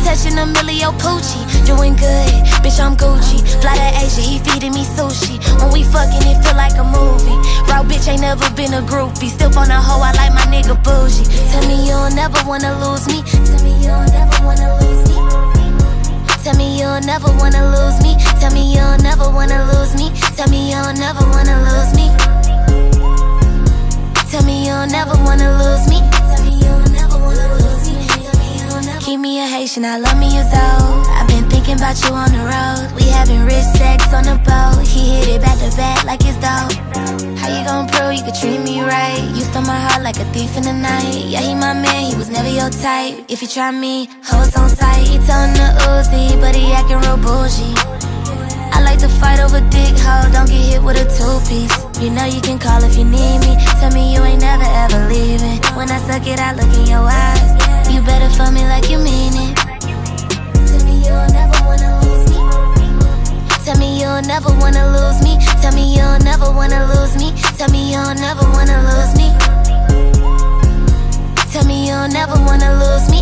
touching Emilio Pucci. Doing good, bitch, I'm Gucci. Fly to Asia, he feeding me sushi. When we fucking, it feel like a movie. Raw bitch ain't never been a groupie. Still on a hoe, I like my nigga bougie. Tell me you'll never wanna lose me. Tell me you'll never wanna lose me. Tell me you'll never wanna lose me. Tell me you'll never wanna lose me. Tell me you'll never wanna lose me. Tell me you'll never wanna lose me. Tell me you'll never wanna lose me. Keep me a Haitian, I love me as old. I've been thinking about you on the road. We having rich sex on the boat. He hit it back to back like it's dope. How you gon' prove you could treat me right? You stole my heart like a thief in the night. Yeah, he my man, he was never your type. If you try me, hoes on sight. He told him to Uzi, but he acting real bougie. I like to fight over dick, hoe, don't get hit with a two-piece. You know you can call if you need me. Tell me you ain't never ever leaving. When I suck it, I look in your eyes. You better fuck me like you mean it. Tell me you'll never wanna lose me. Tell me you'll never wanna lose me. Tell me you'll never wanna lose me. Tell me you'll never wanna lose me. Tell me you'll never wanna lose me.